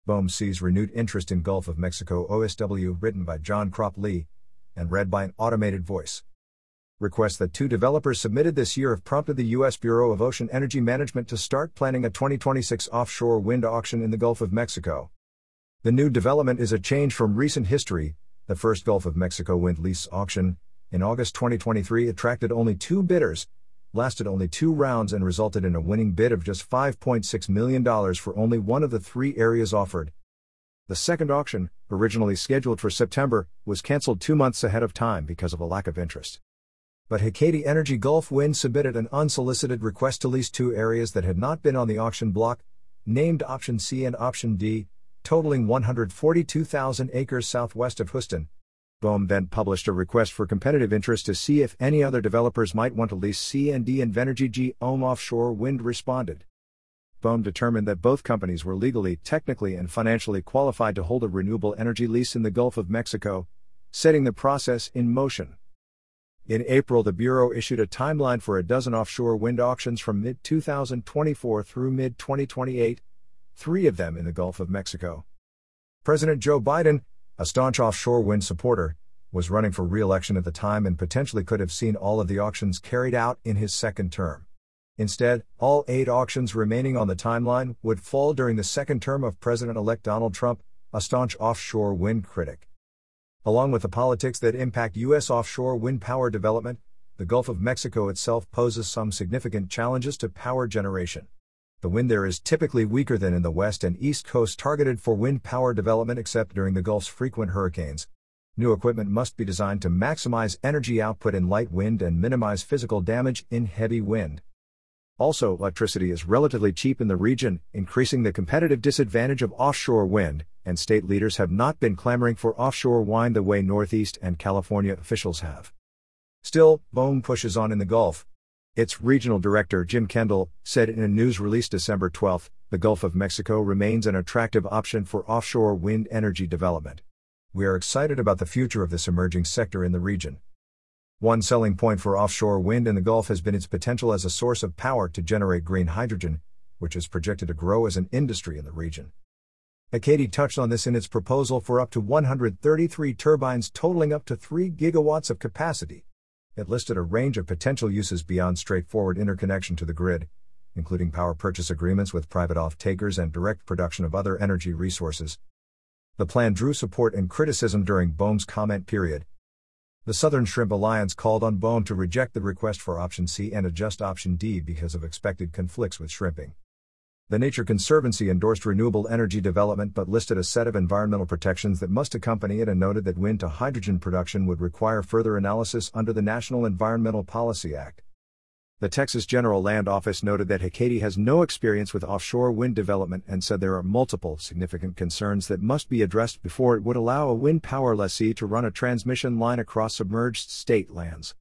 BOEM sees renewed interest in Gulf of Mexico OSW, written by John Crop Lee and read by an automated voice. Requests that 2 developers submitted this year have prompted the U.S. Bureau of Ocean Energy Management to start planning a 2026 offshore wind auction in the Gulf of Mexico. The new development is a change from recent history. The first Gulf of Mexico wind lease auction, in August 2023, attracted only 2 bidders, lasted only 2 rounds, and resulted in a winning bid of just $5.6 million for only one of the 3 areas offered. The second auction, originally scheduled for September, was cancelled 2 months ahead of time because of a lack of interest. But Hecate Energy Gulf Wind submitted an unsolicited request to lease 2 areas that had not been on the auction block, named Option C and Option D, totaling 142,000 acres southwest of Houston. BOEM then published a request for competitive interest to see if any other developers might want to lease C and D, and Venergy GOM Offshore Wind responded. BOEM determined that both companies were legally, technically, and financially qualified to hold a renewable energy lease in the Gulf of Mexico, setting the process in motion. In April, the Bureau issued a timeline for a dozen offshore wind auctions from mid-2024 through mid-2028, 3 of them in the Gulf of Mexico. President Joe Biden, a staunch offshore wind supporter, was running for re-election at the time and potentially could have seen all of the auctions carried out in his second term. Instead, all 8 auctions remaining on the timeline would fall during the second term of President-elect Donald Trump, a staunch offshore wind critic. Along with the politics that impact U.S. offshore wind power development, the Gulf of Mexico itself poses some significant challenges to power generation. The wind there is typically weaker than in the west and east coast targeted for wind power development, except during the Gulf's frequent hurricanes. New equipment must be designed to maximize energy output in light wind and minimize physical damage in heavy wind. Also, electricity is relatively cheap in the region, increasing the competitive disadvantage of offshore wind, and state leaders have not been clamoring for offshore wind the way Northeast and California officials have. Still, BOEM pushes on in the Gulf. Its regional director Jim Kendall said in a news release December 12, the Gulf of Mexico remains an attractive option for offshore wind energy development. We are excited about the future of this emerging sector in the region. One selling point for offshore wind in the Gulf has been its potential as a source of power to generate green hydrogen, which is projected to grow as an industry in the region. Hecate touched on this in its proposal for up to 133 turbines totaling up to 3 gigawatts of capacity. It listed a range of potential uses beyond straightforward interconnection to the grid, including power purchase agreements with private off-takers and direct production of other energy resources. The plan drew support and criticism during BOEM's comment period. The Southern Shrimp Alliance called on BOEM to reject the request for Option C and adjust Option D because of expected conflicts with shrimping. The Nature Conservancy endorsed renewable energy development but listed a set of environmental protections that must accompany it and noted that wind-to-hydrogen production would require further analysis under the National Environmental Policy Act. The Texas General Land Office noted that Hecate has no experience with offshore wind development and said there are multiple significant concerns that must be addressed before it would allow a wind power lessee to run a transmission line across submerged state lands.